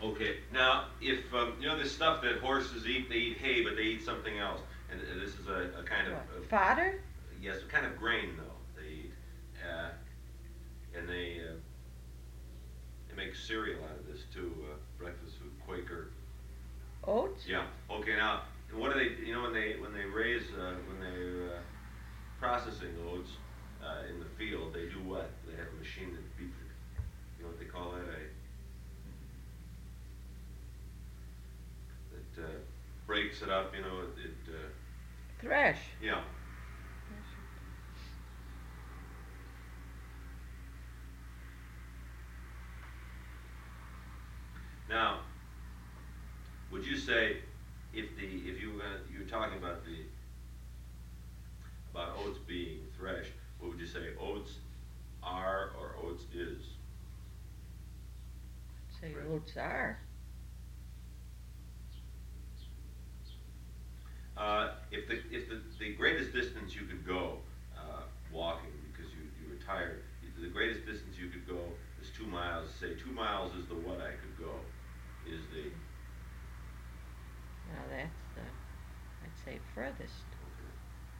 Okay, now if you know this stuff that horses eat, they eat hay, but they eat something else, and this is a kind What? of Fodder? yes, a kind of grain though they eat, uh, and they make cereal out of this too, breakfast food, Quaker. Oats? Yeah. Okay, now what do they? You know when they raise when they're processing oats in the field, they do what? They have a machine that beats it. You know what they call that? That breaks it up. You know Thresh. yeah. Now, would you say if you were you were talking about the about oats being threshed, what would you say oats are or oats is? Say Right. oats are. If the greatest distance you could go walking because you were tired, the greatest distance you could go is 2 miles. Say 2 miles is the what I could go, is the Now that's the, I'd say furthest. okay.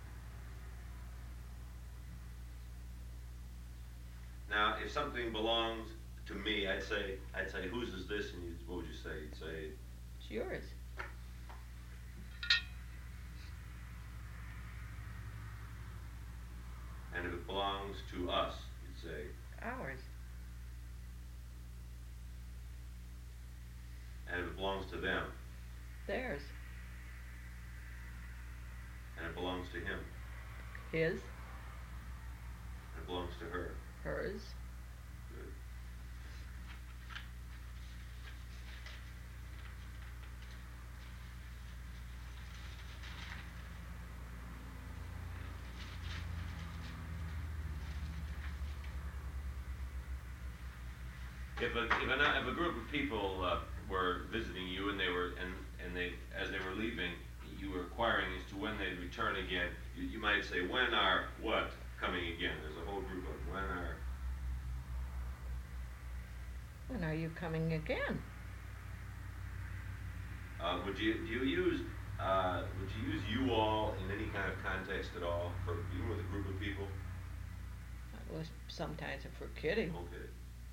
Now if something belongs to me, I'd say whose is this, and what would you say? You'd say It's yours. and if it belongs to us, you'd say Ours. and if it belongs to them Theirs. and it belongs to him His. and it belongs to her. Hers. Good. If a group of people were visiting you and they as they were leaving, you were inquiring as to when they'd return again. You might say, when are what coming again? There's a whole group of when are. When are you coming again? Would you use you all in any kind of context at all for even with a group of people? Well, sometimes if we're kidding. Okay.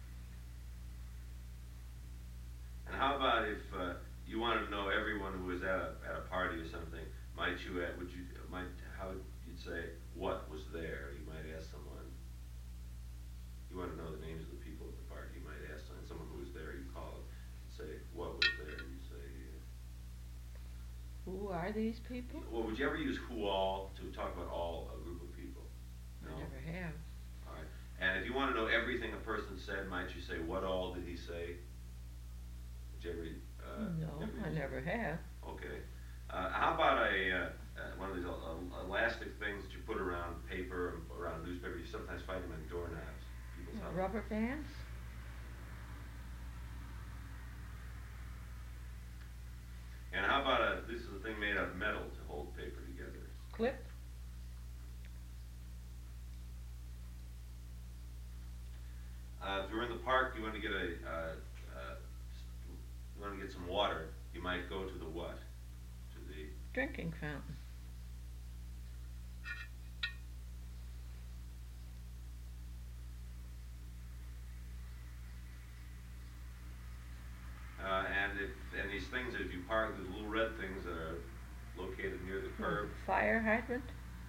And how about if you wanted to know everyone who was at a party or something? Might you would you might how would you'd say what was there? You might ask someone. You want to know the names of the people at the party. You might ask someone who was there. You call them and say what was there. And you say. Who are these people? Well, would you ever use who all to talk about all a group of people? I No. never have. All right. And if you want to know everything a person said, might you say what all did he say? Did you ever? No, I never have. Okay. How about one of these elastic things that you put around paper and around newspaper? You sometimes find them on doorknobs. People's houses. Rubber bands? And how about this is a thing made out of metal to hold paper together. Clip? If you're in the park, you want to get you want to get some water. You might go to the what? To the Drinking fountain. and these things that if you park, the little red things that are located near the curb. Fire hydrant?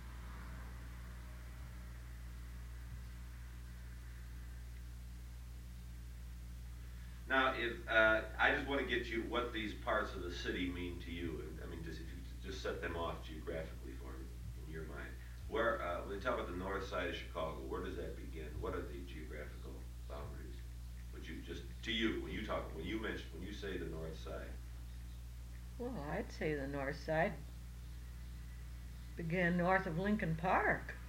Now, if I just want to get you what these parts of the city mean to you, and I mean, just if you just set them off geographically for me in your mind. Where when you talk about the north side of Chicago, where does that begin? What are the geographical boundaries? Would you just to you when you mention when you say the north side? Well, I'd say the north side began north of Lincoln Park.